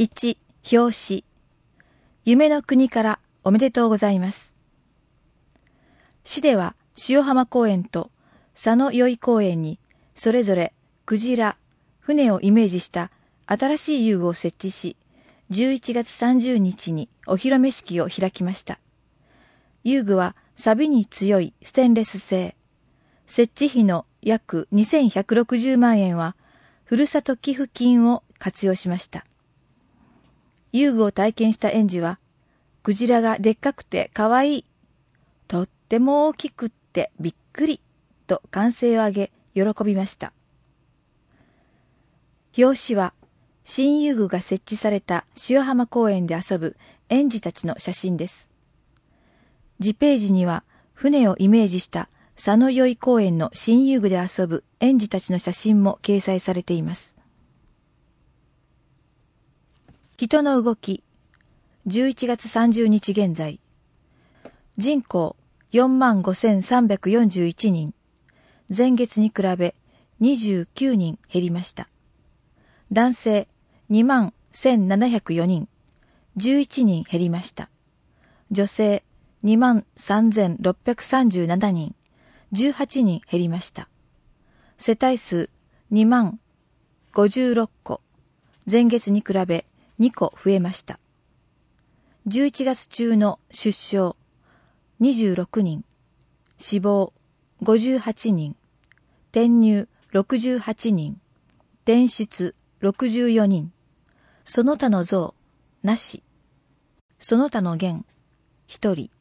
1、表紙。夢の国からおめでとうございます。市では塩浜公園と佐野宵公園にそれぞれクジラ、船をイメージした新しい遊具を設置し、11月30日にお披露目式を開きました。遊具は錆に強いステンレス製。設置費の約2160万円はふるさと寄付金を活用しました。遊具を体験した園児は、クジラがでっかくてかわいい、とっても大きくってびっくりと歓声を上げ喜びました。表紙は新遊具が設置された塩浜公園で遊ぶ園児たちの写真です。次ページには船をイメージした佐野宵公園の新遊具で遊ぶ園児たちの写真も掲載されています。人の動き、11月30日現在。人口45,341人。前月に比べ29人減りました。男性21,704人。11人減りました。女性23,637人。18人減りました。世帯数20,056戸。前月に比べ2戸増えました。11月中の出生26人、死亡58人、転入68人、転出64人、その他の増なし、その他の減1人。